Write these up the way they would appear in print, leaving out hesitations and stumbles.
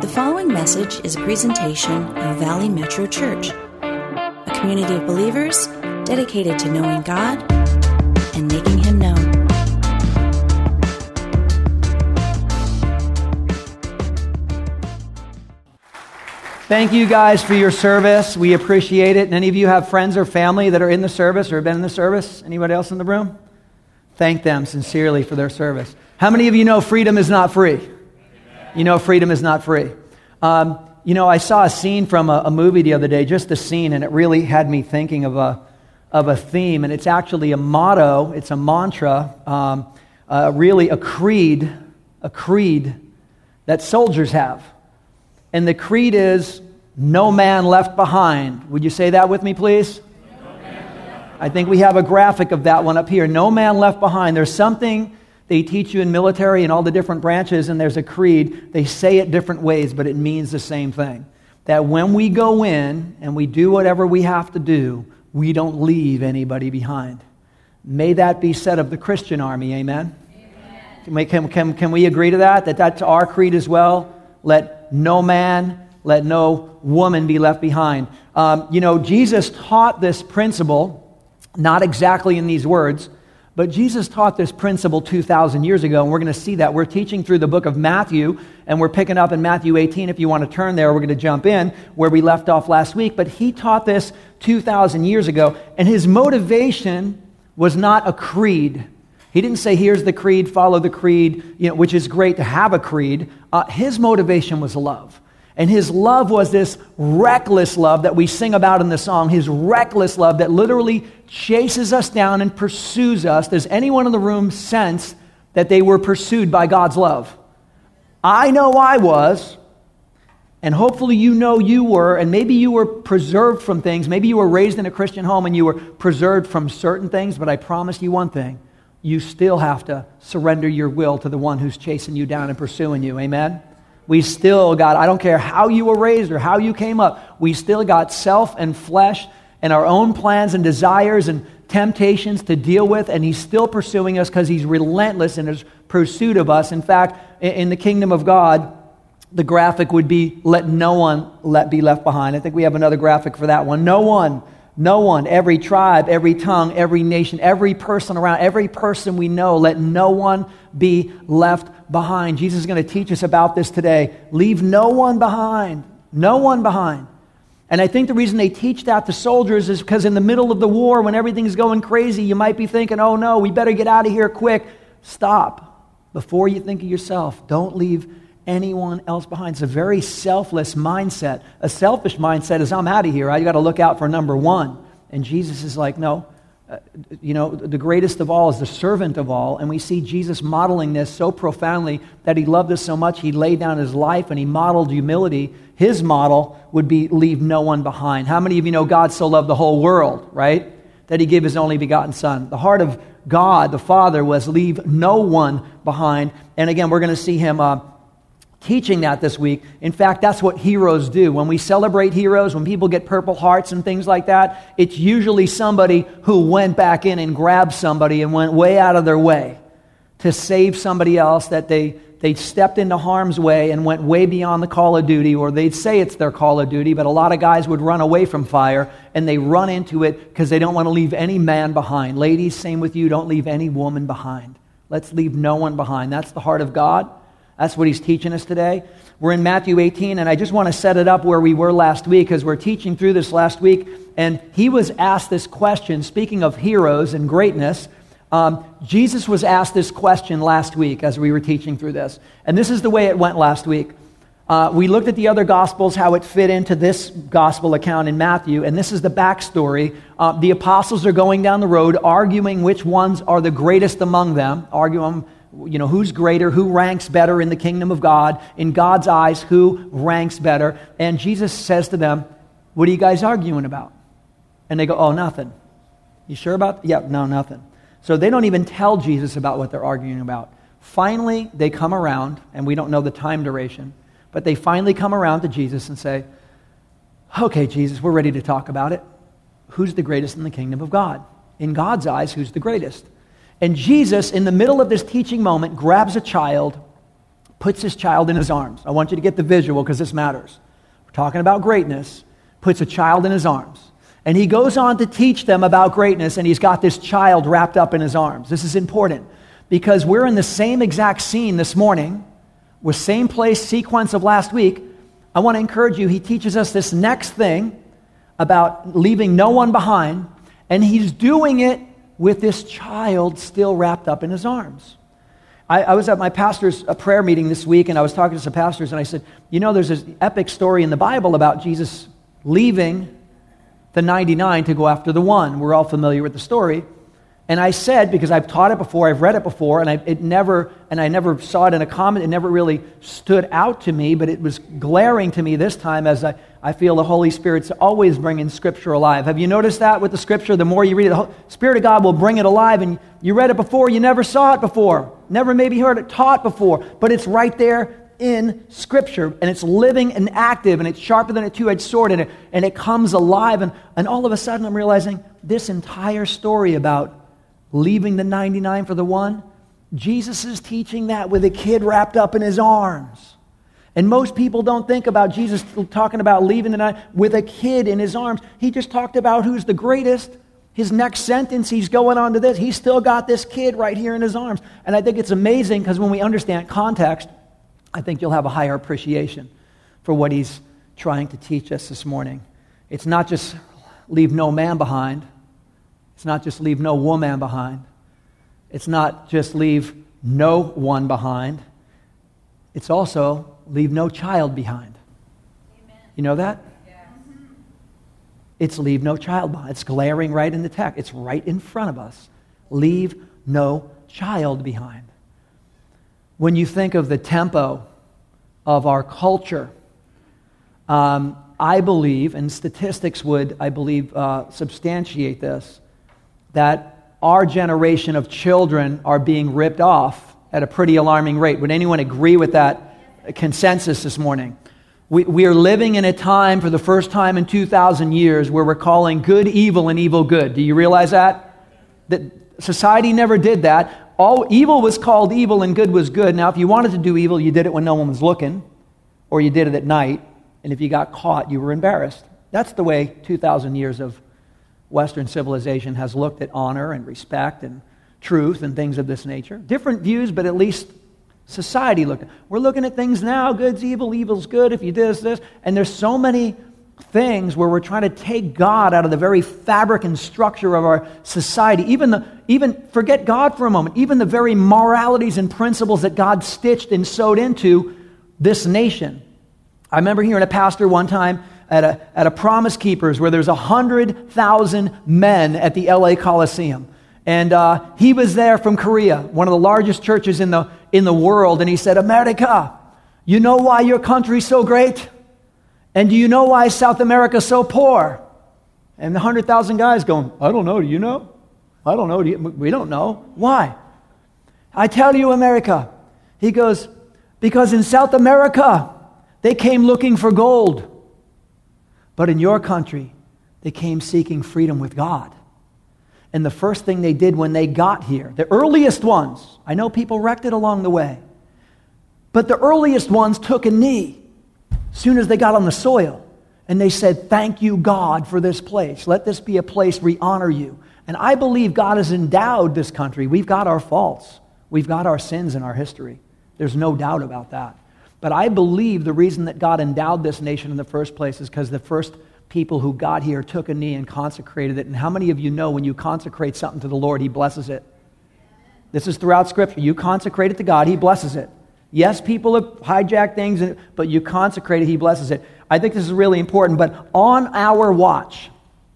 following message is a presentation of Valley Metro Church, a community of believers dedicated to knowing God and making Him known. Thank you guys for your service. We appreciate it. And any of you have friends or family that are in the service or have been in the service? Anybody else in the room? Thank them sincerely for their service. How many of you know freedom is not free? You know freedom is not free. I saw a scene from a movie the other day, just a scene, and it really had me thinking of a theme. And it's actually a motto, it's a mantra, really a creed that soldiers have. And the creed is, no man left behind. Would you say that with me, please? I think we have a graphic of that one up here. No man left behind. There's something they teach you in military and all the different branches, and there's a creed. They say it different ways, but it means the same thing. That when we go in and we do whatever we have to do, we don't leave anybody behind. May that be said of the Christian army, amen? Can we agree to that? That that's our creed as well? Let no man, let no woman be left behind. Jesus taught this principle, not exactly in these words, but Jesus taught this principle 2,000 years ago, and we're going to see that. We're teaching through the book of Matthew, and we're picking up in Matthew 18. If you want to turn there, we're going to jump in where we left off last week. But he taught this 2,000 years ago, and his motivation was not a creed. He didn't say, here's the creed, follow the creed, which is great to have a creed. His motivation was love. And his love was this reckless love that we sing about in the song, his reckless love that literally chases us down and pursues us. Does anyone in the room sense that they were pursued by God's love? I know I was, and hopefully you know you were, and maybe you were preserved from things. Maybe you were raised in a Christian home and you were preserved from certain things, but I promise you one thing. You still have to surrender your will to the one who's chasing you down and pursuing you. Amen? We still got, I don't care how you were raised or how you came up, we still got self and flesh and our own plans and desires and temptations to deal with, and he's still pursuing us because he's relentless in his pursuit of us. In fact, in the kingdom of God, the graphic would be, let no one be left behind. I think we have another graphic for that one. No one, every tribe, every tongue, every nation, every person around, every person we know, let no one be left behind. Jesus is going to teach us about this today. Leave no one behind. No one behind. And I think the reason they teach that to soldiers is because in the middle of the war, when everything's going crazy, you might be thinking, oh no, we better get out of here quick. Stop. Before you think of yourself, don't leave anyone else behind. It's a very selfless mindset. A selfish mindset is, I'm out of here. I got to look out for number one. And Jesus is like, no. The greatest of all is the servant of all. And we see Jesus modeling this so profoundly that he loved us so much, he laid down his life and he modeled humility. His model would be leave no one behind. How many of you know God so loved the whole world, right? That he gave his only begotten son. The heart of God, the Father, was leave no one behind. And again, we're going to see him teaching that this week. In fact, that's what heroes do. When we celebrate heroes, when people get Purple Hearts and things like that, it's usually somebody who went back in and grabbed somebody and went way out of their way to save somebody else, that they stepped into harm's way and went way beyond the call of duty, or they'd say it's their call of duty, but a lot of guys would run away from fire and they run into it because they don't want to leave any man behind. Ladies, same with you, don't leave any woman behind. Let's leave no one behind. That's the heart of God. That's what he's teaching us today. We're in Matthew 18, and I just want to set it up where we were last week, because we're teaching through this last week, and he was asked this question, speaking of heroes and greatness. Jesus was asked this question last week as we were teaching through this, and this is the way it went last week. We looked at the other Gospels, how it fit into this Gospel account in Matthew, and this is the backstory. The apostles are going down the road, arguing which ones are the greatest among them, arguing who's greater, who ranks better in the kingdom of God, in God's eyes, who ranks better. And Jesus says to them, what are you guys arguing about? And they go, oh, nothing. You sure about that? Yeah, no, nothing. So they don't even tell Jesus about what they're arguing about. Finally, they come around, and we don't know the time duration, but they finally come around to Jesus and say, okay, Jesus, we're ready to talk about it. Who's the greatest in the kingdom of God? In God's eyes, who's the greatest? And Jesus, in the middle of this teaching moment, grabs a child, puts his child in his arms. I want you to get the visual because this matters. We're talking about greatness. Puts a child in his arms. And he goes on to teach them about greatness, and he's got this child wrapped up in his arms. This is important because we're in the same exact scene this morning, with same place, sequence of last week. I want to encourage you, he teaches us this next thing about leaving no one behind, and he's doing it with this child still wrapped up in his arms. I was at my pastor's prayer meeting this week, and I was talking to some pastors, and I said, you know, there's this epic story in the Bible about Jesus leaving the 99 to go after the one. We're all familiar with the story. And I said, because I've taught it before, I've read it before, and I never saw it in a comment, it never really stood out to me, but it was glaring to me this time as I feel the Holy Spirit's always bringing Scripture alive. Have you noticed that with the Scripture? The more you read it, the Spirit of God will bring it alive, and you read it before, you never saw it before, never maybe heard it taught before, but it's right there in Scripture, and it's living and active, and it's sharper than a two-edged sword, and it comes alive, and all of a sudden I'm realizing this entire story about leaving the 99 for the one, Jesus is teaching that with a kid wrapped up in his arms. And most people don't think about Jesus talking about leaving the 99 with a kid in his arms. He just talked about who's the greatest. His next sentence, he's going on to this. He's still got this kid right here in his arms. And I think it's amazing because when we understand context, I think you'll have a higher appreciation for what he's trying to teach us this morning. It's not just leave no man behind. It's not just leave no woman behind. It's not just leave no one behind. It's also leave no child behind. Amen. You know that? Yes. It's leave no child behind. It's glaring right in the text. It's right in front of us. Leave no child behind. When you think of the tempo of our culture, I believe, and statistics would, I believe, substantiate this, that our generation of children are being ripped off at a pretty alarming rate. Would anyone agree with that consensus this morning? We are living in a time for the first time in 2,000 years where we're calling good evil and evil good. Do you realize that? That society never did that. All evil was called evil and good was good. Now, if you wanted to do evil, you did it when no one was looking, or you did it at night, and if you got caught, you were embarrassed. That's the way 2,000 years of Western civilization has looked at honor and respect and truth and things of this nature. Different views, but at least society looked at. We're looking at things now, good's evil, evil's good, if you do this, and there's so many things where we're trying to take God out of the very fabric and structure of our society. Even forget God for a moment. Even the very moralities and principles that God stitched and sewed into this nation. I remember hearing a pastor one time at a Promise Keepers where there's 100,000 men at the LA Coliseum. And he was there from Korea, one of the largest churches in the world. And he said, America, you know why your country's so great? And do you know why South America's so poor? And the 100,000 guys going, I don't know, do you know? I don't know, we don't know. Why? I tell you, America. He goes, because in South America, they came looking for gold. But in your country, they came seeking freedom with God. And the first thing they did when they got here, the earliest ones, I know people wrecked it along the way, but the earliest ones took a knee as soon as they got on the soil. And they said, thank you, God, for this place. Let this be a place we honor you. And I believe God has endowed this country. We've got our faults. We've got our sins in our history. There's no doubt about that. But I believe the reason that God endowed this nation in the first place is because the first people who got here took a knee and consecrated it. And how many of you know when you consecrate something to the Lord, He blesses it? This is throughout Scripture. You consecrate it to God, He blesses it. Yes, people have hijacked things, but you consecrate it, He blesses it. I think this is really important. But on our watch,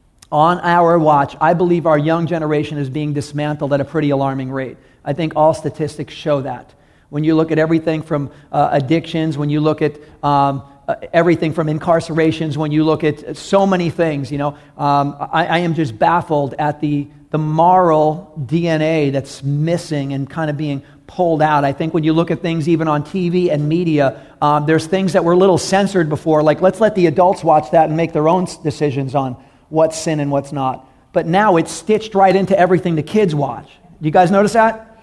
I believe our young generation is being dismantled at a pretty alarming rate. I think all statistics show that. When you look at everything from addictions, when you look at everything from incarcerations, when you look at so many things, I am just baffled at the moral DNA that's missing and kind of being pulled out. I think when you look at things even on TV and media, there's things that were a little censored before, like let's let the adults watch that and make their own decisions on what's sin and what's not. But now it's stitched right into everything the kids watch. Do you guys notice that?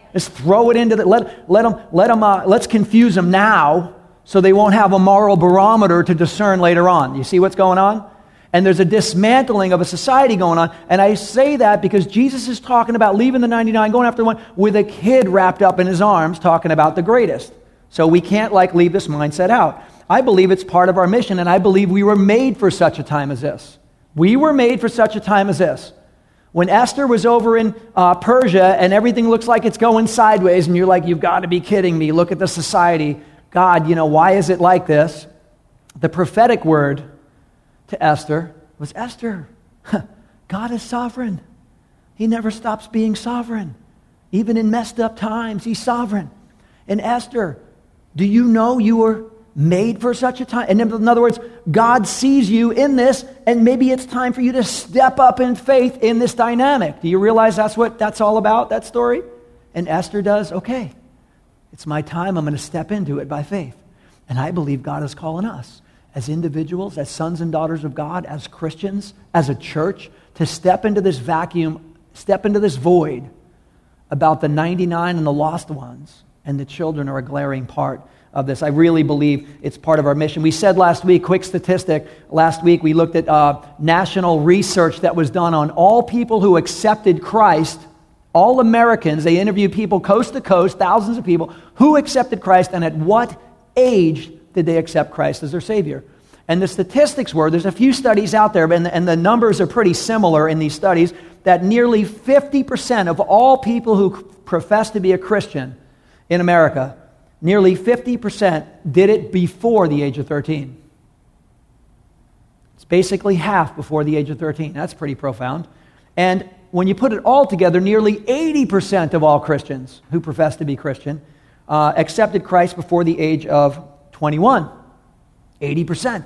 Just throw it into the, let's confuse them now so they won't have a moral barometer to discern later on. You see what's going on? And there's a dismantling of a society going on. And I say that because Jesus is talking about leaving the 99, going after one, with a kid wrapped up in his arms, talking about the greatest. So we can't leave this mindset out. I believe it's part of our mission, and I believe we were made for such a time as this. We were made for such a time as this. When Esther was over in Persia and everything looks like it's going sideways, and you're like, you've got to be kidding me. Look at the society. God, why is it like this? The prophetic word to Esther was, Esther, God is sovereign. He never stops being sovereign. Even in messed up times, he's sovereign. And Esther, do you know you were made for such a time? And in other words, God sees you in this, and maybe it's time for you to step up in faith in this dynamic. Do you realize that's what that's all about, that story? And Esther does, okay, it's my time. I'm going to step into it by faith. And I believe God is calling us as individuals, as sons and daughters of God, as Christians, as a church, to step into this vacuum, step into this void about the 99 and the lost ones. And the children are a glaring part of this. I really believe it's part of our mission. We said last week, quick statistic, last week we looked at national research that was done on all people who accepted Christ, all Americans. They interviewed people coast to coast, thousands of people, who accepted Christ and at what age did they accept Christ as their Savior. And the statistics were, there's a few studies out there, and the numbers are pretty similar in these studies, that nearly 50% of all people who profess to be a Christian in America, nearly 50% did it before the age of 13. It's basically half before the age of 13. That's pretty profound. And when you put it all together, nearly 80% of all Christians who profess to be Christian accepted Christ before the age of 21. 80%.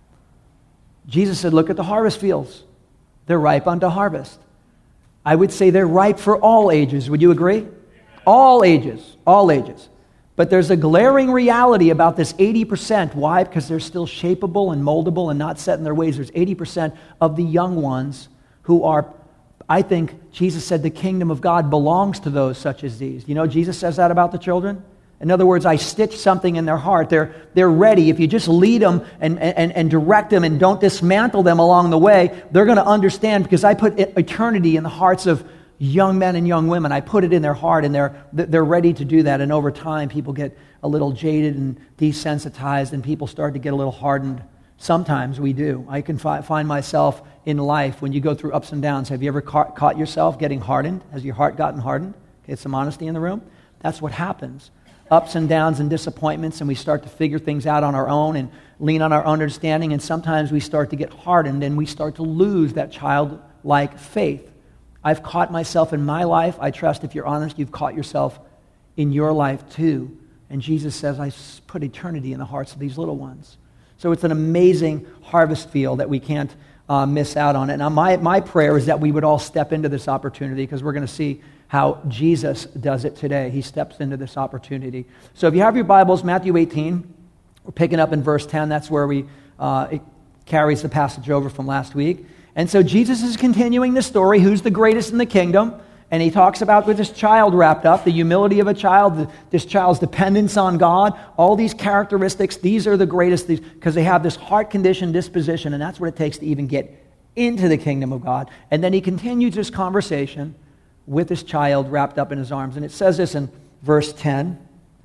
Jesus said, look at the harvest fields. They're ripe unto harvest. I would say they're ripe for all ages. Would you agree? All ages. All ages. But there's a glaring reality about this 80%. Why? Because they're still shapeable and moldable and not set in their ways. There's 80% of the young ones who are, I think, Jesus said the kingdom of God belongs to those such as these. You know, Jesus says that about the children. In other words, I stitch something in their heart. They're ready. If you just lead them and direct them and don't dismantle them along the way, they're going to understand, because I put eternity in the hearts of young men and young women. I put it in their heart, and they're ready to do that. And over time, people get a little jaded and desensitized, and people start to get a little hardened. Sometimes we do. I can find myself in life, when you go through ups and downs. Have you ever caught yourself getting hardened? Has your heart gotten hardened? Okay, some honesty in the room. That's what happens. Ups and downs and disappointments, and we start to figure things out on our own and lean on our understanding, and sometimes we start to get hardened and we start to lose that childlike faith. I've caught myself in my life. I trust, if you're honest, you've caught yourself in your life too. And Jesus says, I put eternity in the hearts of these little ones. So it's an amazing harvest field that we can't miss out on it. Now my prayer is that we would all step into this opportunity, because we're going to see how Jesus does it today. He steps into this opportunity. So if you have your Bibles, Matthew 18, we're picking up in verse 10. That's where it carries the passage over from last week. And so Jesus is continuing the story, who's the greatest in the kingdom. And he talks about, with this child wrapped up, the humility of a child, this child's dependence on God, all these characteristics. These are the greatest, because they have this heart condition, disposition, and that's what it takes to even get into the kingdom of God. And then he continues this conversation with this child wrapped up in his arms. And it says this in verse 10.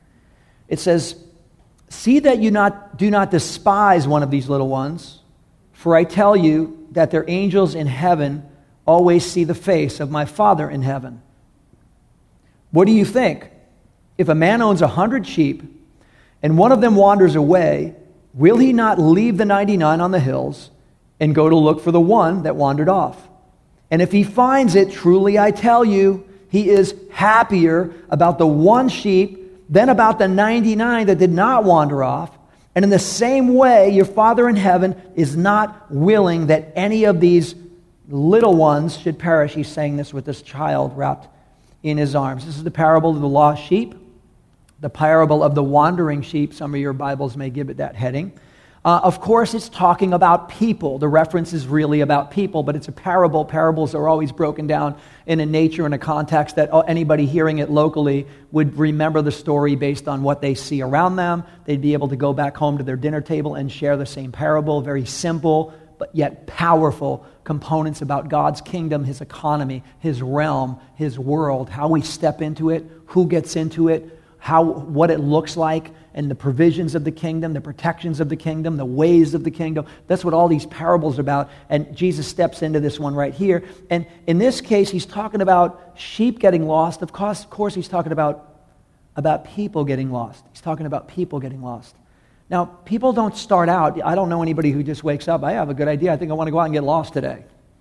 It says, see that you do not despise one of these little ones, for I tell you that their angels in heaven always see the face of my Father in heaven. What do you think? If a man owns 100 sheep, and one of them wanders away, will he not leave the 99 on the hills and go to look for the one that wandered off? And if he finds it, truly I tell you, he is happier about the one sheep than about the 99 that did not wander off. And in the same way, your Father in heaven is not willing that any of these little ones should perish. He's saying this with this child wrapped in his arms. This is the parable of the lost sheep, the parable of the wandering sheep. Some of your Bibles may give it that heading. Of course, it's talking about people. The reference is really about people, but it's a parable. Parables are always broken down in a nature and a context that anybody hearing it locally would remember the story based on what they see around them. They'd be able to go back home to their dinner table and share the same parable. Very simple, but yet powerful components about God's kingdom, His economy, His realm, His world, how we step into it, who gets into it, what it looks like, and the provisions of the kingdom, the protections of the kingdom, the ways of the kingdom. That's what all these parables are about. And Jesus steps into this one right here. And in this case, He's talking about sheep getting lost. Of course, He's talking about people getting lost. He's talking about people getting lost. Now, people don't start out. I don't know anybody who just wakes up, I have a good idea. I think I want to go out and get lost today.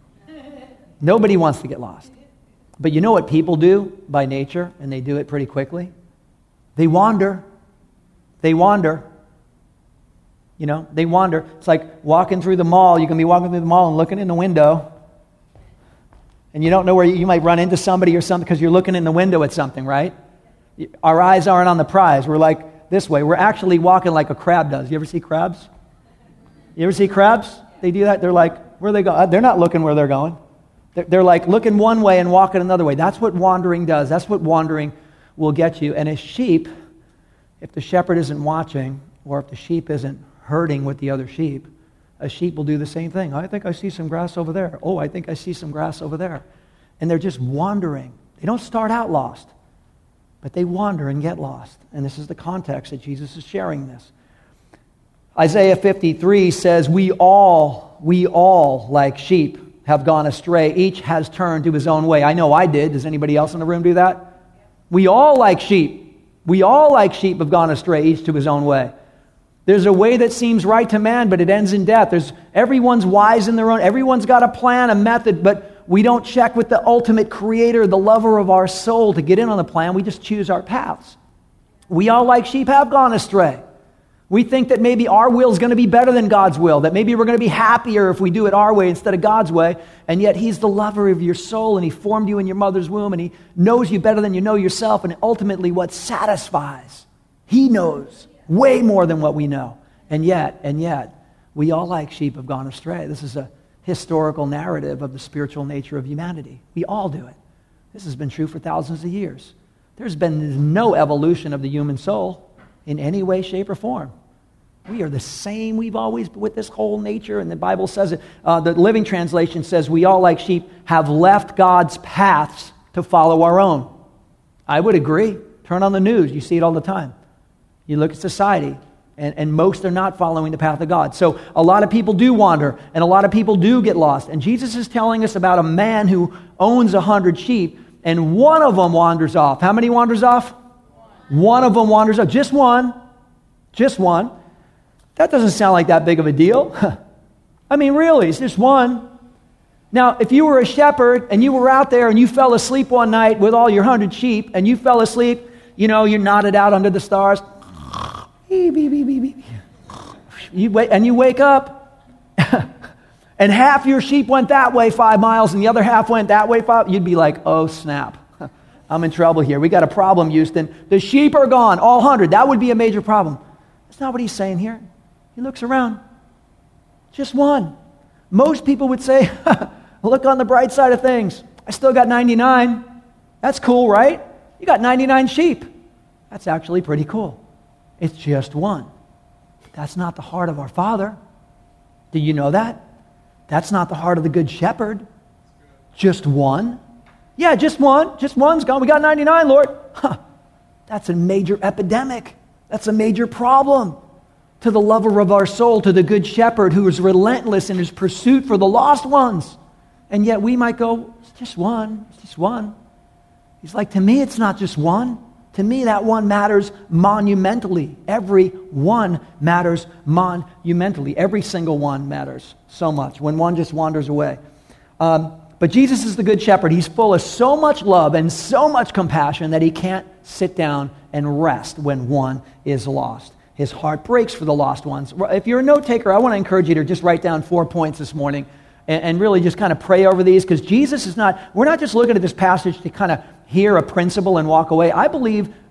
Nobody wants to get lost. But you know what people do by nature, and they do it pretty quickly? They wander. They wander. You know, they wander. It's like walking through the mall. You can be walking through the mall and looking in the window, and you don't know where you might run into somebody or something because you're looking in the window at something, right? Our eyes aren't on the prize. We're like this way. We're actually walking like a crab does. You ever see crabs? You ever see crabs? They do that. They're like, where they go? They're not looking where they're going. They're like looking one way and walking another way. That's what wandering does. That's what wandering will get you. And as sheep, if the shepherd isn't watching, or if the sheep isn't herding with the other sheep, a sheep will do the same thing. I think I see some grass over there. Oh, I think I see some grass over there. And they're just wandering. They don't start out lost, but they wander and get lost. And this is the context that Jesus is sharing this. Isaiah 53 says, we all, like sheep, have gone astray. Each has turned to his own way. I know I did. Does anybody else in the room do that? We all, like sheep, have gone astray, each to his own way. There's a way that seems right to man, but it ends in death. Everyone's wise in their own. Everyone's got a plan, a method, but we don't check with the ultimate creator, the lover of our soul, to get in on the plan. We just choose our paths. We all, like sheep, have gone astray. We think that maybe our will is going to be better than God's will, that maybe we're going to be happier if we do it our way instead of God's way, and yet He's the lover of your soul, and He formed you in your mother's womb, and He knows you better than you know yourself, and ultimately what satisfies, He knows way more than what we know. And yet, we all, like sheep, have gone astray. This is a historical narrative of the spiritual nature of humanity. We all do it. This has been true for thousands of years. There's been no evolution of the human soul in any way, shape, or form. We are the same. We've always, with this whole nature, and the Bible says it. The Living Translation says, we all, like sheep, have left God's paths to follow our own. I would agree. Turn on the news. You see it all the time. You look at society, and most are not following the path of God. So a lot of people do wander, and a lot of people do get lost. And Jesus is telling us about a man who owns 100 sheep, and one of them wanders off. How many wanders off? One of them wanders off. Just one. Just one. That doesn't sound like that big of a deal. I mean, really, it's just one. Now, if you were a shepherd and you were out there and you fell asleep one night with all your 100 sheep and you fell asleep, you know, you're nodded out under the stars. You wake up and half your sheep went that way 5 miles and the other half went that way 5. You'd be like, oh, snap. I'm in trouble here. We got a problem, Houston. The sheep are gone, all 100. That would be a major problem. That's not what he's saying here. He looks around. Just one. Most people would say, look on the bright side of things. I still got 99. That's cool, right? You got 99 sheep. That's actually pretty cool. It's just one. That's not the heart of our Father. Do you know that? That's not the heart of the Good Shepherd. Just one. Yeah, just one. Just one's gone. We got 99, Lord. That's a major epidemic. That's a major problem to the lover of our soul, to the Good Shepherd who is relentless in his pursuit for the lost ones. And yet we might go, it's just one. It's just one. He's like, to me, it's not just one. To me, that one matters monumentally. Every one matters monumentally. Every single one matters so much when one just wanders away. But Jesus is the Good Shepherd. He's full of so much love and so much compassion that he can't sit down and rest when one is lost. His heart breaks for the lost ones. If you're a note taker, I want to encourage you to just write down 4 points this morning and really just kind of pray over these, because Jesus is not, we're not just looking at this passage to kind of hear a principle and walk away. I believe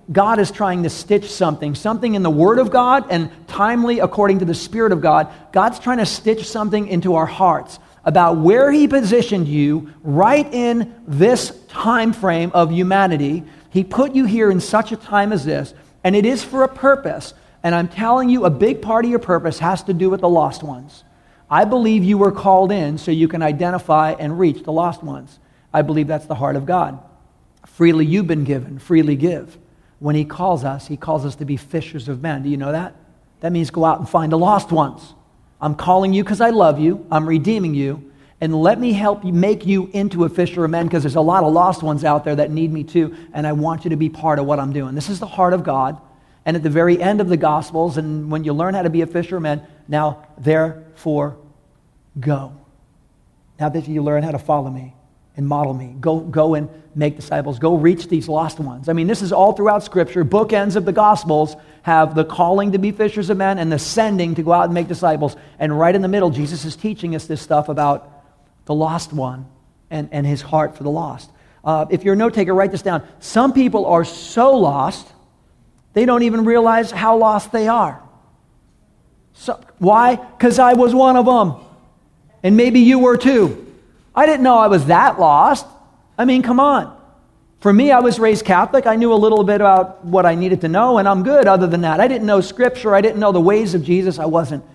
God is trying to stitch something in the Word of God and timely according to the Spirit of God. God's trying to stitch something into our hearts about where He positioned you right in this time frame of humanity. He put you here in such a time as this, and it is for a purpose. And I'm telling you, a big part of your purpose has to do with the lost ones. I believe you were called in so you can identify and reach the lost ones. I believe that's the heart of God. Freely you've been given, freely give. When He calls us to be fishers of men. Do you know that? That means go out and find the lost ones. I'm calling you because I love you. I'm redeeming you. And let me help you make you into a fisher of men, because there's a lot of lost ones out there that need me too, and I want you to be part of what I'm doing. This is the heart of God. And at the very end of the Gospels, and when you learn how to be a fisher of men, now therefore go. Now that you learn how to follow me and model me, go and make disciples. Go reach these lost ones. I mean, this is all throughout Scripture. Bookends of the Gospels have the calling to be fishers of men and the sending to go out and make disciples. And right in the middle, Jesus is teaching us this stuff about the lost one and His heart for the lost. If you're a note taker, write this down. Some people are so lost, they don't even realize how lost they are. So, why? Because I was one of them. And maybe you were too. I didn't know I was that lost. I mean, come on. For me, I was raised Catholic. I knew a little bit about what I needed to know, and I'm good other than that. I didn't know Scripture. I didn't know the ways of Jesus. I wasn't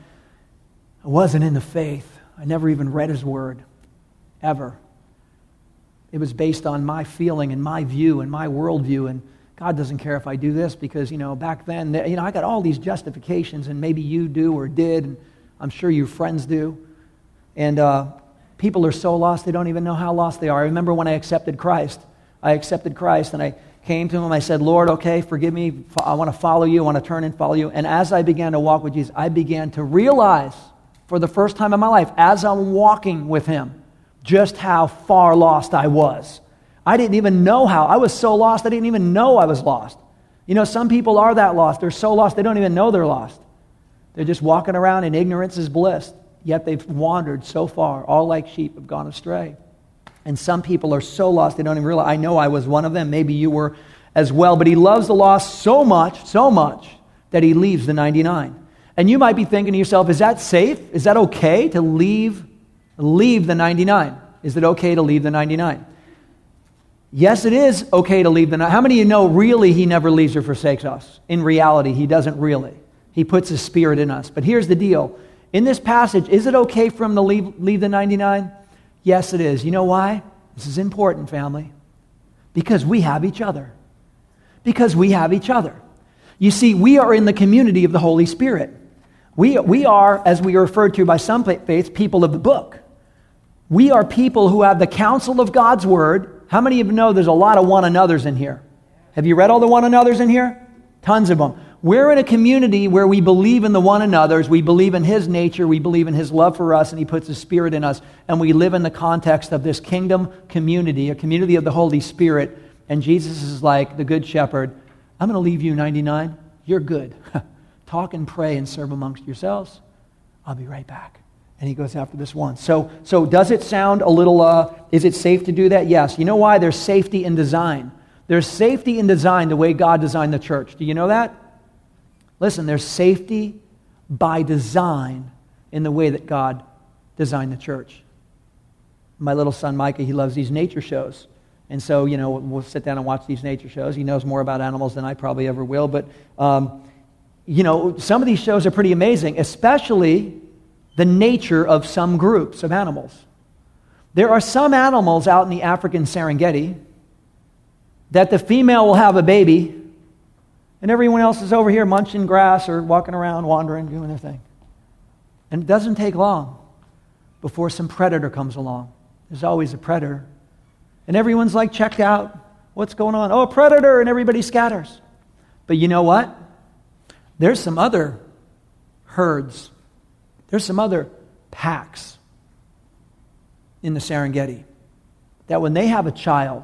in the faith. I never even read His Word, ever. It was based on my feeling and my view and my worldview, and God doesn't care if I do this because, back then, I got all these justifications, and maybe you do or did, and I'm sure your friends do. And people are so lost, they don't even know how lost they are. I remember when I accepted Christ. And I came to Him. I said, Lord, okay, forgive me. I want to follow you. I want to turn and follow you. And as I began to walk with Jesus, I began to realize for the first time in my life, as I'm walking with Him, just how far lost I was. I didn't even know how. I was so lost, I didn't even know I was lost. Some people are that lost. They're so lost, they don't even know they're lost. They're just walking around in ignorance is bliss. Yet they've wandered so far, all like sheep have gone astray. And some people are so lost, they don't even realize. I know I was one of them. Maybe you were as well. But He loves the lost so much, that He leaves the 99. And you might be thinking to yourself, is that safe? Is that okay to leave the 99? Is it okay to leave the 99? Yes, it is okay to leave the 99. How many of you know really He never leaves or forsakes us? In reality, He doesn't really. He puts His Spirit in us. But here's the deal. In this passage, is it okay for Him to leave the 99? Yes, it is. You know why? This is important, family. Because we have each other. You see, we are in the community of the Holy Spirit. We are, as we are referred to by some faiths, people of the book. We are people who have the counsel of God's Word. How many of you know there's a lot of one another's in here? Have you read all the one another's in here? Tons of them. We're in a community where we believe in the one another's, we believe in His nature, we believe in His love for us, and He puts His Spirit in us, and we live in the context of this kingdom community, a community of the Holy Spirit, and Jesus is like the Good Shepherd. I'm going to leave you 99. You're good. Talk and pray and serve amongst yourselves. I'll be right back. And He goes after this one. So does it sound a little, is it safe to do that? Yes. You know why? There's safety in design. There's safety in design the way God designed the church. Do you know that? Listen, there's safety by design in the way that God designed the church. My little son Micah, he loves these nature shows. And so, we'll sit down and watch these nature shows. He knows more about animals than I probably ever will. But, some of these shows are pretty amazing, especially the nature of some groups of animals. There are some animals out in the African Serengeti that the female will have a baby, and everyone else is over here munching grass or walking around, wandering, doing their thing. And it doesn't take long before some predator comes along. There's always a predator. And everyone's like checked out. What's going on? Oh, a predator, and everybody scatters. But you know what? There's some other herds. There's some other packs in the Serengeti that when they have a child,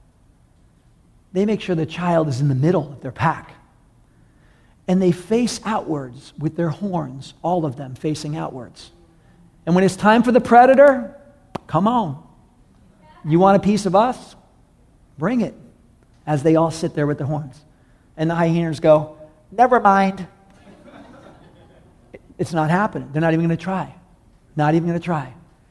they make sure the child is in the middle of their pack. And they face outwards with their horns, all of them facing outwards. And when it's time for the predator, come on. You want a piece of us? Bring it. As they all sit there with the horns. And the hyenas go, never mind. It's not happening. They're not even going to try. Not even going to try.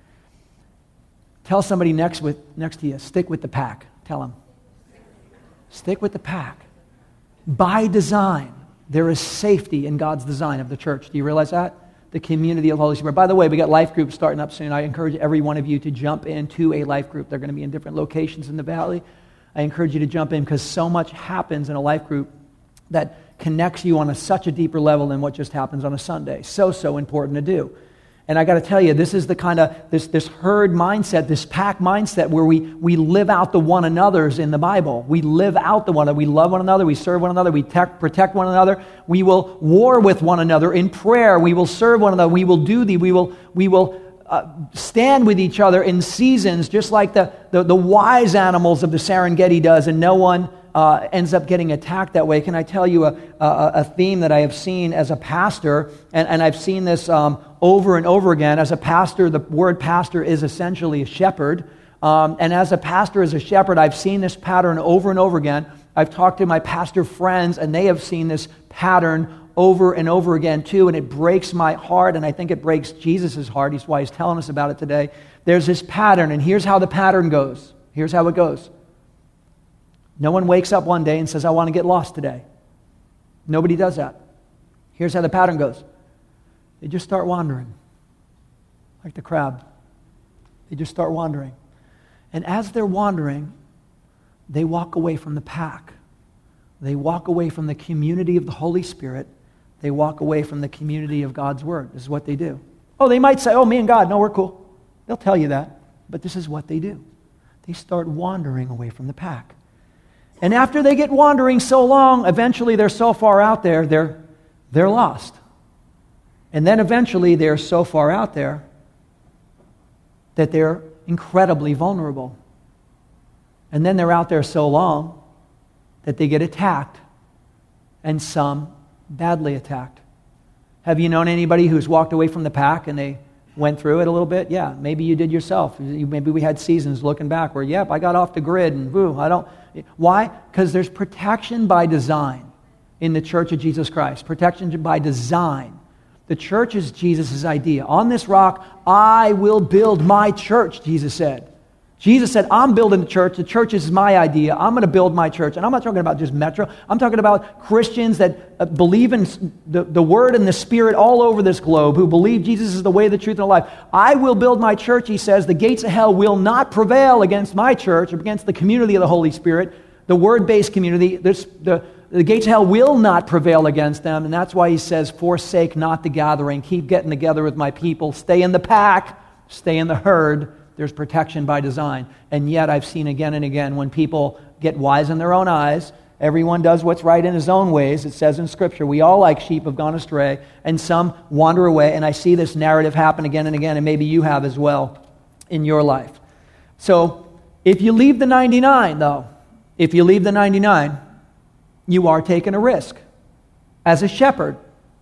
Tell somebody next to you, stick with the pack. Tell them. Stick with the pack. By design, there is safety in God's design of the church. Do you realize that? The community of the Holy Spirit. By the way, we got life groups starting up soon. I encourage every one of you to jump into a life group. They're going to be in different locations in the valley. I encourage you to jump in because so much happens in a life group that connects you on such a deeper level than what just happens on a Sunday. So important to do. And I got to tell you, this is the kind of, this herd mindset, this pack mindset where we live out the one another's in the Bible. We live out the one another. We love one another. We serve one another. We protect one another. We will war with one another in prayer. We will serve one another. We will do we will stand with each other in seasons, just like the wise animals of the Serengeti does, and no one ends up getting attacked that way. Can I tell you a theme that I have seen as a pastor, and I've seen this over and over again. As a pastor, the word pastor is essentially a shepherd. And as a pastor, as a shepherd, I've seen this pattern over and over again. I've talked to my pastor friends, and they have seen this pattern over and over again too, and it breaks my heart, and I think it breaks Jesus' heart. That's why he's telling us about it today. There's this pattern, and here's how the pattern goes. Here's how it goes. No one wakes up one day and says, I want to get lost today. Nobody does that. Here's how the pattern goes. They just start wandering, like the crab. They just start wandering. And as they're wandering, they walk away from the pack. They walk away from the community of the Holy Spirit. They walk away from the community of God's Word. This is what they do. Oh, they might say, oh, me and God, no, we're cool. They'll tell you that. But this is what they do. They start wandering away from the pack. And after they get wandering so long, eventually they're so far out there, they're lost. And then eventually they're so far out there that they're incredibly vulnerable. And then they're out there so long that they get attacked, and some badly attacked. Have you known anybody who's walked away from the pack and they went through it a little bit? Yeah, maybe you did yourself. Maybe we had seasons looking back where, yep, I got off the grid and boo, I don't. Why? Because there's protection by design in the Church of Jesus Christ. Protection by design. The church is Jesus' idea. On this rock, I will build my church, Jesus said. Jesus said, I'm building the church. The church is my idea. I'm going to build my church. And I'm not talking about just Metro. I'm talking about Christians that believe in the Word and the Spirit all over this globe, who believe Jesus is the way, the truth, and the life. I will build my church, he says. The gates of hell will not prevail against my church or against the community of the Holy Spirit, the Word-based community. The gates of hell will not prevail against them. And that's why he says, forsake not the gathering. Keep getting together with my people. Stay in the pack. Stay in the herd. There's protection by design. And yet I've seen again and again when people get wise in their own eyes, everyone does what's right in his own ways. It says in Scripture, we all like sheep have gone astray, and some wander away. And I see this narrative happen again and again, and maybe you have as well in your life. So if you leave the 99, though, if you leave the 99, you are taking a risk. As a shepherd,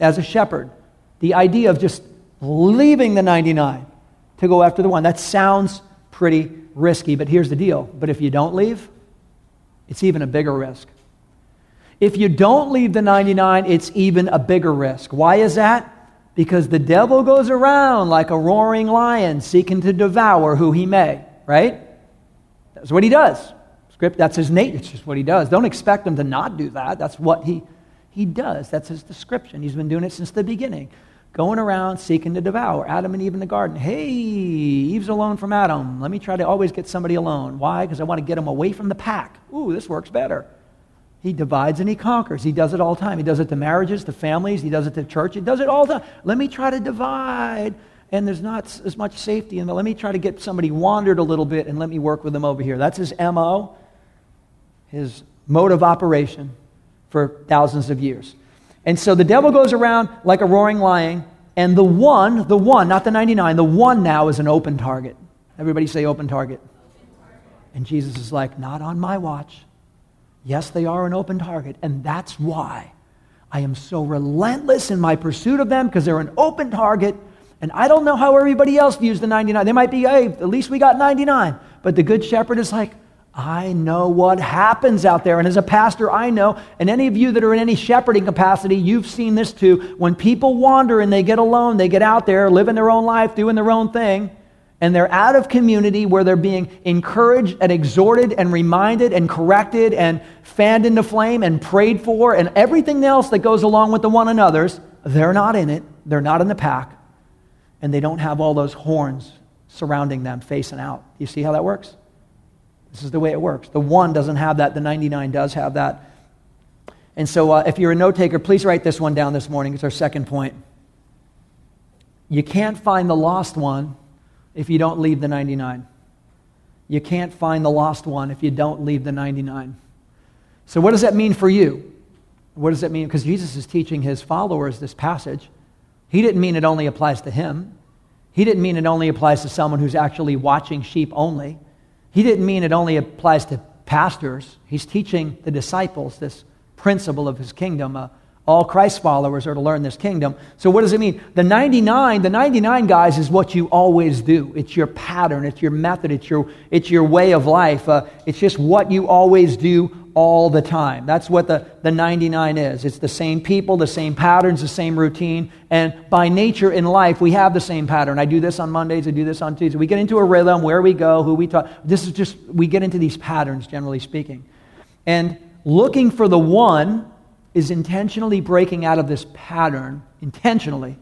the idea of just leaving the 99 to go after the one, that sounds pretty risky, but here's the deal. But if you don't leave, it's even a bigger risk. If you don't leave the 99, it's even a bigger risk. Why is that? Because the devil goes around like a roaring lion seeking to devour who he may, right? That's what he does. That's his nature. It's just what he does. Don't expect him to not do that. That's what he does. That's his description. He's been doing it since the beginning. Going around seeking to devour Adam and Eve in the garden. Hey, Eve's alone from Adam. Let me try to always get somebody alone. Why? Because I want to get them away from the pack. Ooh, this works better. He divides and he conquers. He does it all the time. He does it to marriages, to families. He does it to church. He does it all the time. Let me try to divide. And there's not as much safety in it. Let me try to get somebody wandered a little bit and let me work with them over here. That's his MO, his mode of operation for thousands of years. And so the devil goes around like a roaring lion, and the one, not the 99, the one now is an open target. Everybody say open target. And Jesus is like, not on my watch. Yes, they are an open target, and that's why I am so relentless in my pursuit of them, because they're an open target, and I don't know how everybody else views the 99. They might be, hey, at least we got 99. But the good shepherd is like, I know what happens out there. And as a pastor, I know, and any of you that are in any shepherding capacity, you've seen this too. When people wander and they get alone, they get out there, living their own life, doing their own thing, and they're out of community where they're being encouraged and exhorted and reminded and corrected and fanned into flame and prayed for and everything else that goes along with the one another's, they're not in it. They're not in the pack. And they don't have all those horns surrounding them facing out. You see how that works? This is the way it works. The one doesn't have that. The 99 does have that. And so if you're a note taker, please write this one down this morning. It's our second point. You can't find the lost one if you don't leave the 99. You can't find the lost one if you don't leave the 99. So what does that mean for you? What does that mean? Because Jesus is teaching his followers this passage. He didn't mean it only applies to him. He didn't mean it only applies to someone who's actually watching sheep only. He didn't mean it only applies to pastors. He's teaching the disciples this principle of his kingdom. All Christ followers are to learn this kingdom. So what does it mean? The 99 guys is what you always do. It's your pattern. It's your method. It's your way of life. It's just what you always do all the time. That's what the 99 is. It's the same people, the same patterns, the same routine. And by nature in life, we have the same pattern. I do this on Mondays. I do this on Tuesdays. We get into a rhythm, where we go, who we talk. We get into these patterns, generally speaking. And looking for the one is intentionally breaking out of this pattern, intentionally,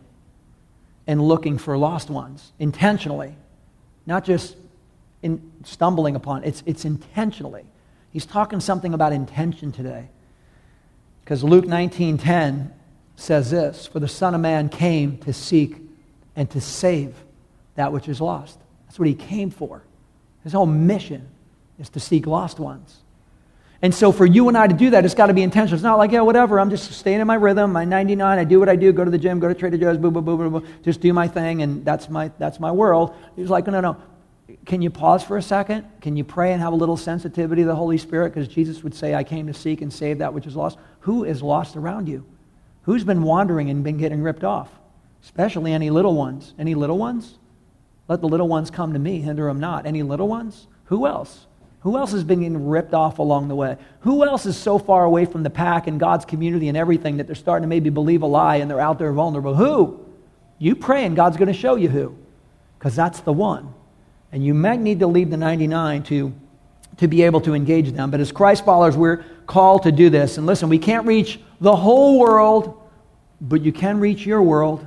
and looking for lost ones, intentionally. Not just in stumbling upon. It's intentionally. He's talking something about intention today. Because Luke 19:10 says this, "For the Son of Man came to seek and to save that which is lost." That's what he came for. His whole mission is to seek lost ones. And so for you and I to do that, it's got to be intentional. It's not like, yeah, whatever, I'm just staying in my rhythm, my 99, I do what I do, go to the gym, go to Trader Joe's, boo, boo, boo, boo, boo, just do my thing, and that's my world. He's like, no. Can you pause for a second? Can you pray and have a little sensitivity to the Holy Spirit? Because Jesus would say, I came to seek and save that which is lost. Who is lost around you? Who's been wandering and been getting ripped off? Especially any little ones. Any little ones? Let the little ones come to me, hinder them not. Any little ones? Who else? Who else has been getting ripped off along the way? Who else is so far away from the pack and God's community and everything that they're starting to maybe believe a lie and they're out there vulnerable? Who? You pray and God's going to show you who. Because that's the one. And you might need to leave the 99 to be able to engage them. But as Christ followers, we're called to do this. And listen, we can't reach the whole world, but you can reach your world.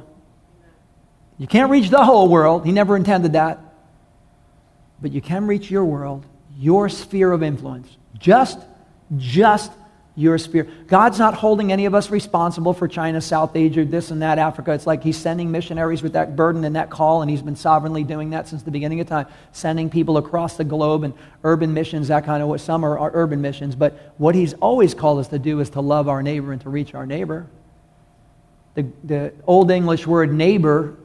You can't reach the whole world. He never intended that. But you can reach your world, your sphere of influence. Just your sphere. God's not holding any of us responsible for China, South Asia, this and that, Africa. It's like he's sending missionaries with that burden and that call, and he's been sovereignly doing that since the beginning of time, sending people across the globe and urban missions, that kind of what. Some are urban missions, but what he's always called us to do is to love our neighbor and to reach our neighbor. The Old English word neighbor,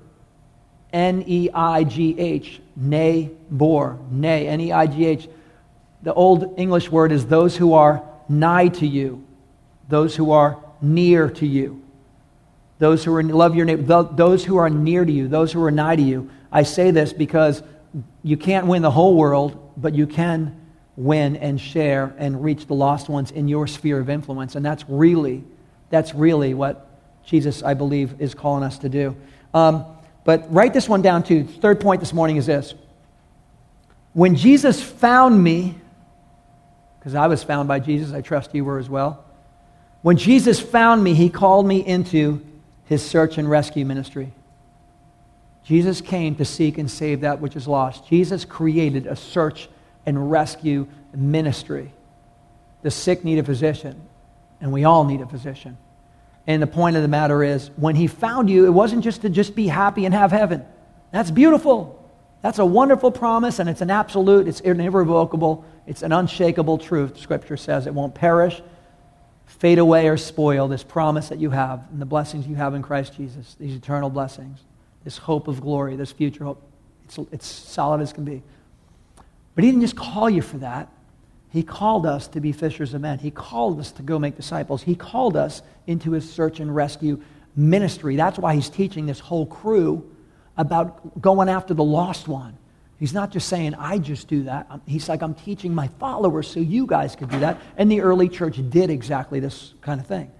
N-E-I-G-H, neighbor, N-E-I-G-H. The Old English word is those who are nigh to you, those who are near to you, those who love your neighbor, those who are near to you, those who are nigh to you. I say this because you can't win the whole world, but you can win and share and reach the lost ones in your sphere of influence, and that's really what Jesus, I believe, is calling us to do. But write this one down too. Third point this morning is this. When Jesus found me, because I was found by Jesus, I trust you were as well. When Jesus found me, he called me into his search and rescue ministry. Jesus came to seek and save that which is lost. Jesus created a search and rescue ministry. The sick need a physician, and we all need a physician. And the point of the matter is, when he found you, it wasn't just to just be happy and have heaven. That's beautiful. That's a wonderful promise, and it's an absolute, it's an irrevocable, it's an unshakable truth. Scripture says it won't perish, fade away, or spoil, this promise that you have and the blessings you have in Christ Jesus, these eternal blessings, this hope of glory, this future hope. It's solid as can be. But he didn't just call you for that. He called us to be fishers of men. He called us to go make disciples. He called us into his search and rescue ministry. That's why he's teaching this whole crew about going after the lost one. He's not just saying, I just do that. He's like, I'm teaching my followers so you guys could do that. And the early church did exactly this kind of thing.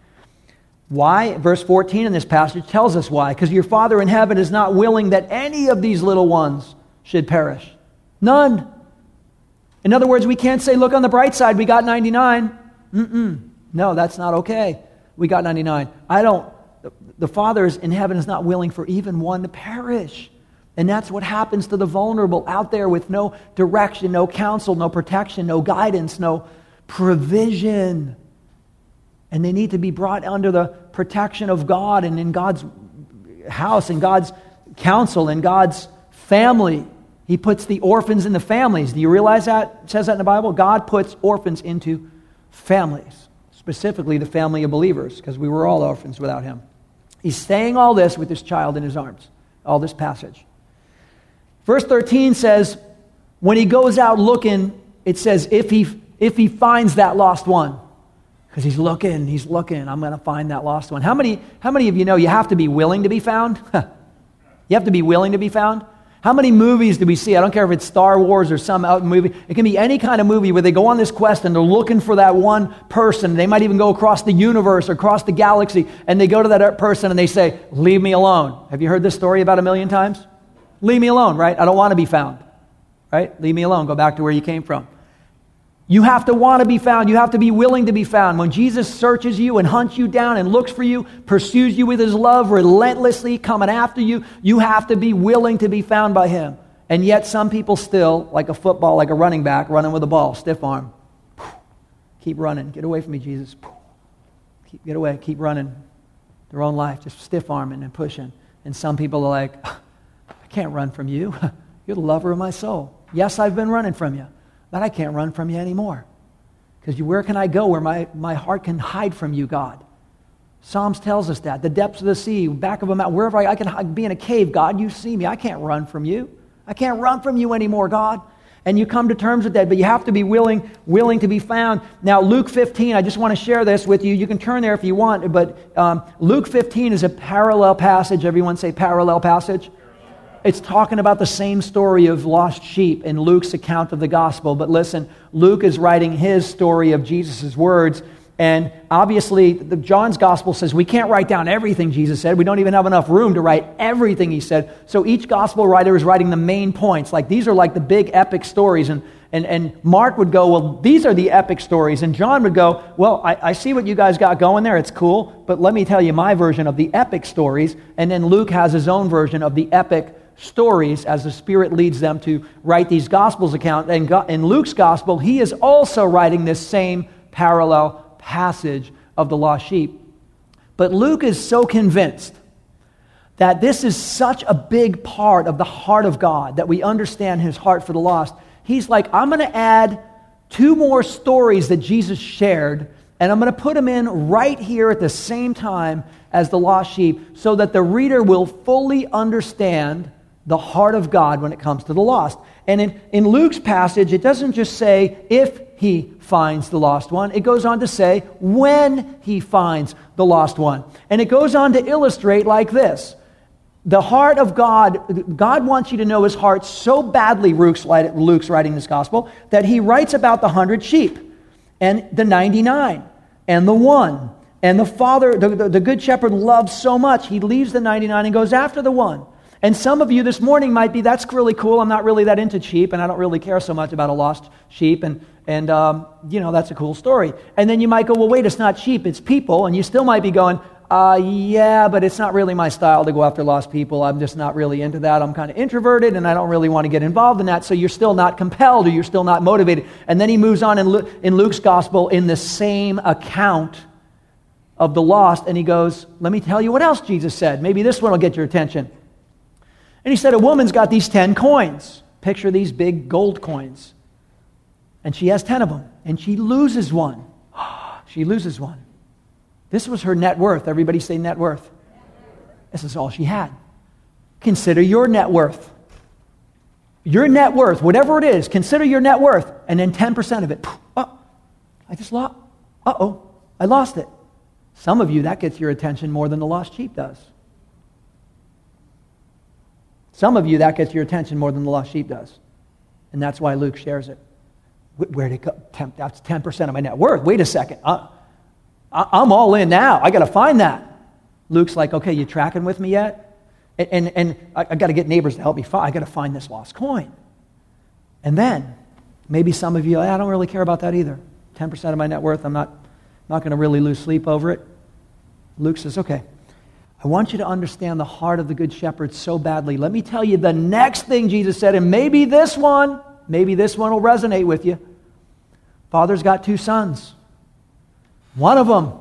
Why? Verse 14 in this passage tells us why. Because your Father in heaven is not willing that any of these little ones should perish. None. In other words, we can't say, look on the bright side, we got 99. No, that's not okay. We got 99. The Father in heaven is not willing for even one to perish. And that's what happens to the vulnerable out there with no direction, no counsel, no protection, no guidance, no provision. And they need to be brought under the protection of God and in God's house, in God's counsel, in God's family. He puts the orphans in the families. Do you realize that? It says that in the Bible. God puts orphans into families, specifically the family of believers, because we were all orphans without him. He's saying all this with this child in his arms, all this passage. Verse 13 says, when he goes out looking, it says, if he finds that lost one. Because he's looking, I'm going to find that lost one. How many of you know you have to be willing to be found? You have to be willing to be found? How many movies do we see? I don't care if it's Star Wars or some out movie. It can be any kind of movie where they go on this quest and they're looking for that one person. They might even go across the universe or across the galaxy, and they go to that person and they say, leave me alone. Have you heard this story about 1,000,000 times? Leave me alone, right? I don't want to be found, right? Leave me alone. Go back to where you came from. You have to want to be found. You have to be willing to be found. When Jesus searches you and hunts you down and looks for you, pursues you with his love, relentlessly coming after you, you have to be willing to be found by him. And yet some people still, like a football, like a running back, running with a ball, stiff arm. Keep running. Get away from me, Jesus. Get away. Keep running. Their own life, just stiff arming and pushing. And some people are like, I can't run from you. You're the lover of my soul. Yes, I've been running from you. But I can't run from you anymore. Because where can I go where my heart can hide from you, God? Psalms tells us that. The depths of the sea, back of a mountain, wherever I can be in a cave, God, you see me. I can't run from you. I can't run from you anymore, God. And you come to terms with that, but you have to be willing to be found. Now, Luke 15, I just want to share this with you. You can turn there if you want, but Luke 15 is a parallel passage. Everyone say parallel passage. It's talking about the same story of lost sheep in Luke's account of the gospel. But listen, Luke is writing his story of Jesus' words. And obviously, John's gospel says we can't write down everything Jesus said. We don't even have enough room to write everything he said. So each gospel writer is writing the main points. Like these are like the big epic stories. And Mark would go, well, these are the epic stories. And John would go, well, I see what you guys got going there. It's cool. But let me tell you my version of the epic stories. And then Luke has his own version of the epic stories as the Spirit leads them to write these Gospels account. And in Luke's Gospel, he is also writing this same parallel passage of the lost sheep. But Luke is so convinced that this is such a big part of the heart of God, that we understand his heart for the lost. He's like, I'm going to add 2 more stories that Jesus shared, and I'm going to put them in right here at the same time as the lost sheep so that the reader will fully understand the heart of God when it comes to the lost. And in Luke's passage, it doesn't just say if he finds the lost one. It goes on to say when he finds the lost one. And it goes on to illustrate like this. The heart of God, God wants you to know his heart so badly, Luke's writing this gospel, that he writes about the 100 sheep and the 99 and the 1. And the Father, the Good Shepherd loves so much, he leaves the 99 and goes after the 1. And some of you this morning might be, that's really cool. I'm not really that into sheep, and I don't really care so much about a lost sheep, and that's a cool story. And then you might go, well, wait, it's not sheep, it's people. And you still might be going, yeah, but it's not really my style to go after lost people. I'm just not really into that. I'm kind of introverted, and I don't really want to get involved in that. So you're still not compelled, or you're still not motivated. And then he moves on in Luke's gospel in the same account of the lost, and he goes, let me tell you what else Jesus said. Maybe this one will get your attention. And he said, a woman's got these 10 coins. Picture these big gold coins. And she has 10 of them. And she loses one. She loses one. This was her net worth. Everybody say net worth. This is all she had. Consider your net worth. Your net worth, whatever it is, consider your net worth. And then 10% of it. I just lost. I lost it. Some of you, that gets your attention more than the lost sheep does. Some of you, that gets your attention more than the lost sheep does. And that's why Luke shares it. Where'd it go? That's 10% of my net worth. Wait a second. I'm all in now. I got to find that. Luke's like, okay, you tracking with me yet? And I got to get neighbors to help me find. I got to find this lost coin. And then, maybe some of you, I don't really care about that either. 10% of my net worth, I'm not going to really lose sleep over it. Luke says, okay, I want you to understand the heart of the Good Shepherd so badly. Let me tell you the next thing Jesus said, and maybe this one will resonate with you. Father's got 2 sons. One of them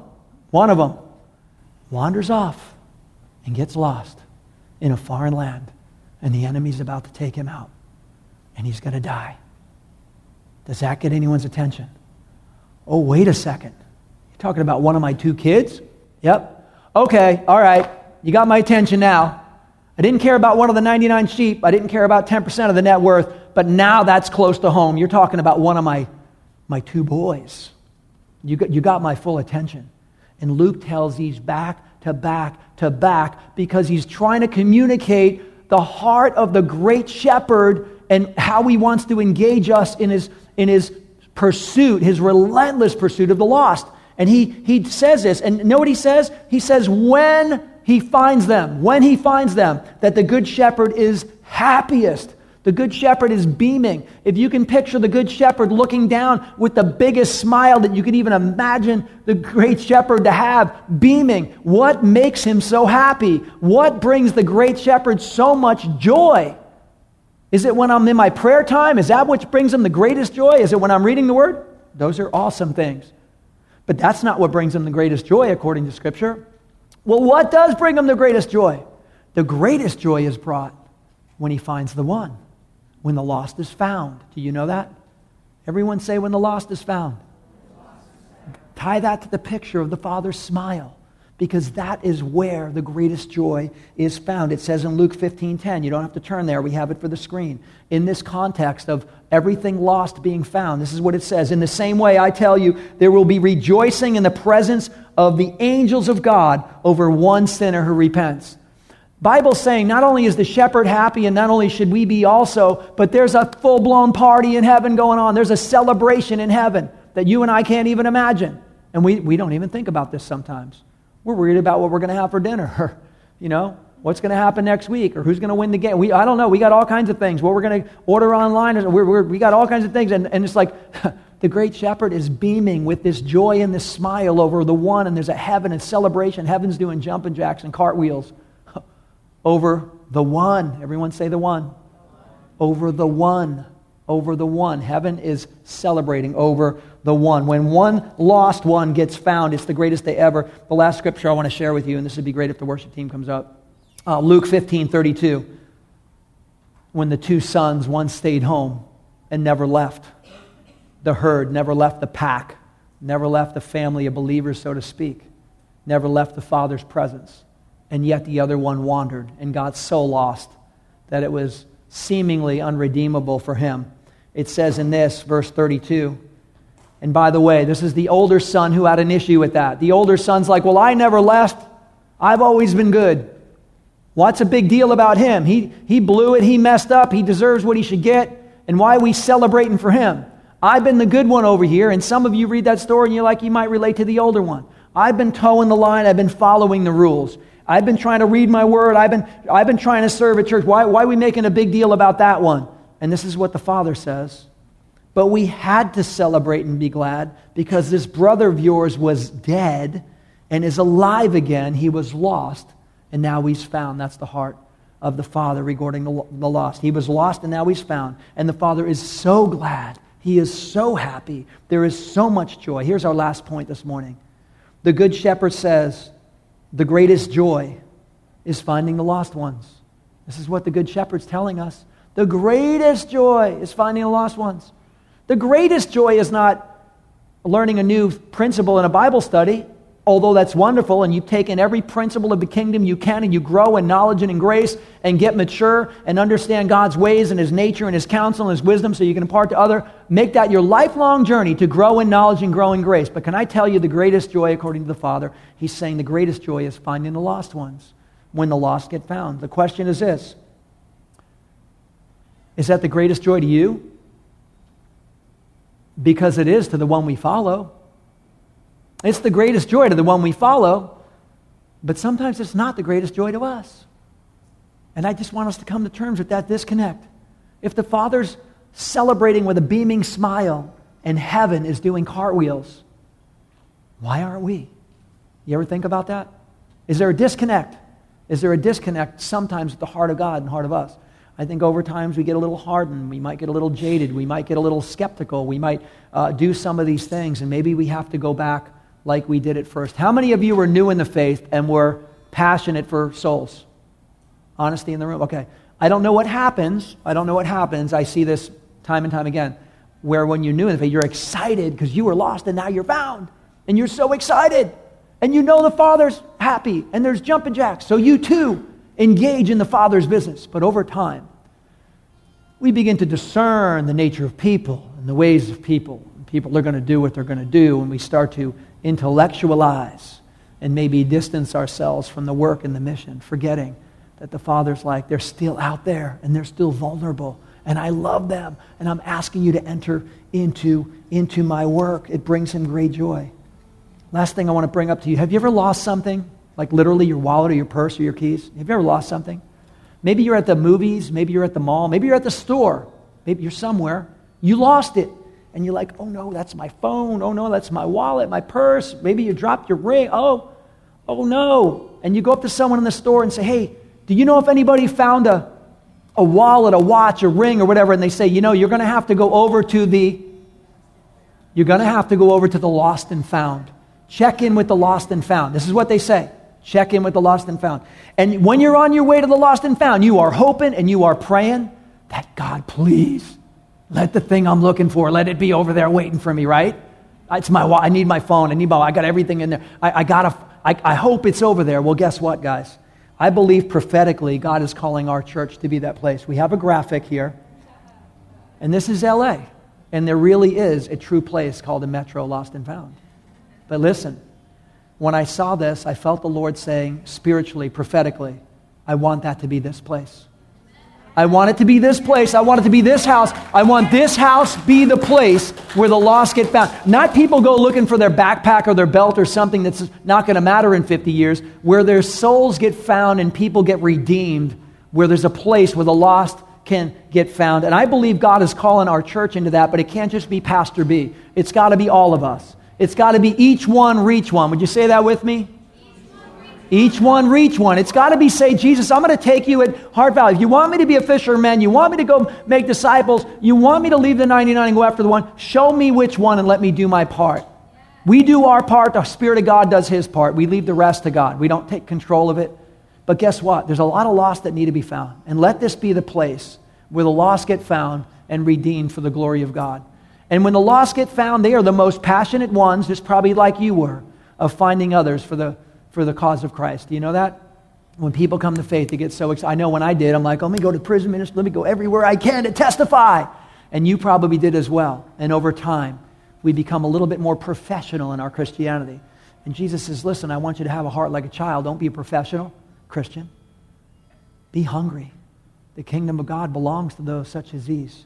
wanders off and gets lost in a foreign land, and the enemy's about to take him out, and he's going to die. Does that get anyone's attention? Oh, wait a second. You're talking about one of my 2 kids? Yep. Okay, all right. You got my attention now. I didn't care about one of the 99 sheep. I didn't care about 10% of the net worth, but now that's close to home. You're talking about one of my 2 boys. You got my full attention. And Luke tells these back to back to back because he's trying to communicate the heart of the great shepherd and how he wants to engage us in his pursuit, his relentless pursuit of the lost. And he says this, and know what he says? He says when he finds them, that the good shepherd is happiest. The good shepherd is beaming. If you can picture the good shepherd looking down with the biggest smile that you could even imagine the great shepherd to have, beaming, what makes him so happy? What brings the great shepherd so much joy? Is it when I'm in my prayer time? Is that what brings him the greatest joy? Is it when I'm reading the Word? Those are awesome things. But that's not what brings him the greatest joy according to Scripture. Well, what does bring him the greatest joy? The greatest joy is brought when he finds the one. When the lost is found. Do you know that? Everyone say, when the lost is found. Tie that to the picture of the Father's smile, because that is where the greatest joy is found. It says in Luke 15:10, you don't have to turn there, we have it for the screen. In this context of everything lost being found, this is what it says. In the same way, I tell you, there will be rejoicing in the presence of the angels of God over one sinner who repents. Bible's saying not only is the shepherd happy and not only should we be also, but there's a full-blown party in heaven going on. There's a celebration in heaven that you and I can't even imagine. And we don't even think about this sometimes. We're worried about what we're going to have for dinner, or, what's going to happen next week, or who's going to win the game. I don't know. We got all kinds of things. What we're going to order online. We got all kinds of things. And it's like the great shepherd is beaming with this joy and this smile over the one, and there's a heaven and celebration. Heaven's doing jumping jacks and cartwheels over the one. Everyone say the one. Over the one. Over the one. Heaven is celebrating over the one. When one lost one gets found, it's the greatest day ever. The last scripture I want to share with you, and this would be great if the worship team comes up. Luke 15:32. When the 2 sons, one stayed home and never left the herd, never left the pack, never left the family of believers, so to speak, never left the Father's presence. And yet the other one wandered and got so lost that it was seemingly unredeemable for him. It says in this, verse 32, and by the way, this is the older son who had an issue with that. The older son's like, well, I never left. I've always been good. What's a big deal about him? He blew it. He messed up. He deserves what he should get. And why are we celebrating for him? I've been the good one over here. And some of you read that story and you're like, you might relate to the older one. I've been towing the line. I've been following the rules. I've been trying to read my word. I've been trying to serve at church. Why are we making a big deal about that one? And this is what the Father says. But we had to celebrate and be glad because this brother of yours was dead and is alive again. He was lost and now he's found. That's the heart of the Father regarding the lost. He was lost and now he's found. And the Father is so glad. He is so happy. There is so much joy. Here's our last point this morning. The Good Shepherd says, the greatest joy is finding the lost ones. This is what the Good Shepherd's telling us. The greatest joy is finding the lost ones. The greatest joy is not learning a new principle in a Bible study, although that's wonderful, and you've taken every principle of the kingdom you can, and you grow in knowledge and in grace, and get mature, and understand God's ways and His nature and His counsel and His wisdom so you can impart to others. Make that your lifelong journey to grow in knowledge and grow in grace. But can I tell you the greatest joy, according to the Father, He's saying the greatest joy is finding the lost ones, when the lost get found. The question is this: is that the greatest joy to you? because it is to the one we follow. It's the greatest joy to the one we follow, but sometimes it's not the greatest joy to us. And I just want us to come to terms with that disconnect. If the Father's celebrating with a beaming smile and heaven is doing cartwheels, why aren't we? You ever think about that? Is there a disconnect? Is there a disconnect sometimes with the heart of God and the heart of us? I think over times we get a little hardened, we might get a little jaded, we might get a little skeptical, we might do some of these things, and maybe we have to go back like we did at first. How many of you were new in the faith and were passionate for souls? Honesty in the room? Okay. I don't know what happens. I see this time and time again, where when you're new in the faith, you're excited because you were lost and now you're found. And you're so excited. And you know the Father's happy and there's jumping jacks. So you too engage in the Father's business. But over time, we begin to discern the nature of people and the ways of people. People are going to do what they're going to do, and we start to intellectualize and maybe distance ourselves from the work and the mission, forgetting that the Father's like, they're still out there and they're still vulnerable. And I love them. And I'm asking you to enter into my work. It brings him great joy. Last thing I want to bring up to you. Have you ever lost something? Like literally your wallet or your purse or your keys? Have you ever lost something? Maybe you're at the movies. Maybe you're at the mall. Maybe you're at the store. Maybe you're somewhere. You lost it. And you're like, oh no, that's my phone. Oh no, that's my wallet, my purse. Maybe you dropped your ring. Oh no. And you go up to someone in the store and say, hey, do you know if anybody found a wallet, a watch, a ring, or whatever? And they say, you're going to have to go over to the lost and found. Check in with the lost and found. This is what they say. Check in with the lost and found. And when you're on your way to the lost and found, you are hoping and you are praying that God, please, let the thing I'm looking for, let it be over there waiting for me, right? It's my wallet. I need my phone. I got everything in there. I hope it's over there. Well, guess what, guys? I believe prophetically God is calling our church to be that place. We have a graphic here, and this is LA, and there really is a true place called the Metro Lost and Found. But listen, when I saw this, I felt the Lord saying spiritually, prophetically, I want that to be this place. I want it to be this place. I want it to be this house. I want this house be the place where the lost get found. Not people go looking for their backpack or their belt or something that's not going to matter in 50 years, where their souls get found and people get redeemed, where there's a place where the lost can get found. And I believe God is calling our church into that, but it can't just be Pastor B. It's got to be all of us. It's got to be each one reach one. Would you say that with me? Each one reach one. It's got to be say, Jesus, I'm going to take you at Heart Valley. If you want me to be a fisherman, you want me to go make disciples, you want me to leave the 99 and go after the one, show me which one and let me do my part. We do our part. The Spirit of God does his part. We leave the rest to God. We don't take control of it. But guess what? There's a lot of lost that need to be found. And let this be the place where the lost get found and redeemed for the glory of God. And when the lost get found, they are the most passionate ones, just probably like you were, of finding others for the cause of Christ. Do you know that? When people come to faith, they get so excited. I know when I did, I'm like, let me go to prison ministry. Let me go everywhere I can to testify. And you probably did as well. And over time, we become a little bit more professional in our Christianity. And Jesus says, listen, I want you to have a heart like a child. Don't be a professional Christian. Be hungry. The kingdom of God belongs to those such as these.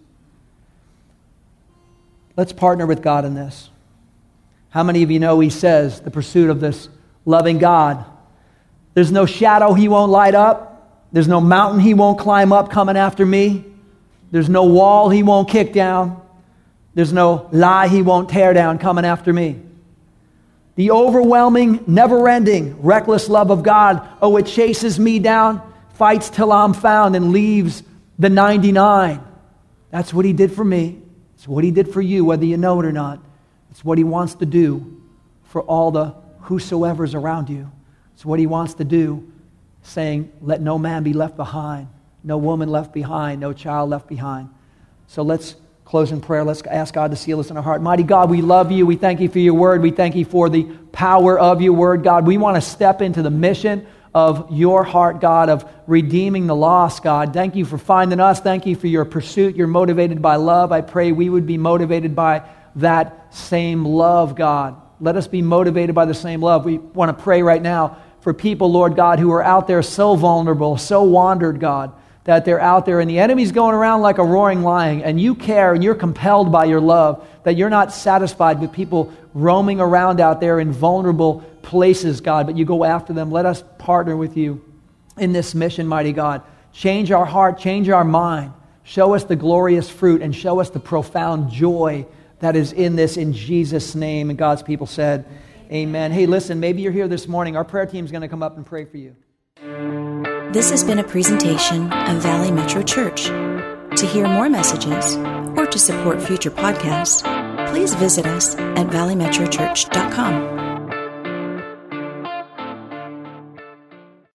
Let's partner with God in this. How many of you know he says, the pursuit of this loving God, there's no shadow he won't light up. There's no mountain he won't climb up coming after me. There's no wall he won't kick down. There's no lie he won't tear down coming after me. The overwhelming, never-ending, reckless love of God, oh, it chases me down, fights till I'm found, and leaves the 99. That's what he did for me. It's what he did for you, whether you know it or not. It's what he wants to do for all the whosoever's around you. It's what he wants to do, saying, let no man be left behind, no woman left behind, no child left behind. So let's close in prayer. Let's ask God to seal us in our heart. Mighty God, we love you. We thank you for your word. We thank you for the power of your word, God. We want to step into the mission of your heart, God, of redeeming the lost, God. Thank you for finding us. Thank you for your pursuit. You're motivated by love. I pray we would be motivated by that same love, God. Let us be motivated by the same love. We want to pray right now for people, Lord God, who are out there so vulnerable, so wandered, God, that they're out there and the enemy's going around like a roaring lion, and you care and you're compelled by your love, that you're not satisfied with people roaming around out there in vulnerable places, God, but you go after them. Let us partner with you in this mission, mighty God. Change our heart, change our mind. Show us the glorious fruit and show us the profound joy that is in this, in Jesus' name. And God's people said, amen. Hey, listen, maybe you're here this morning. Our prayer team's going to come up and pray for you. This has been a presentation of Valley Metro Church. To hear more messages or to support future podcasts, please visit us at valleymetrochurch.com.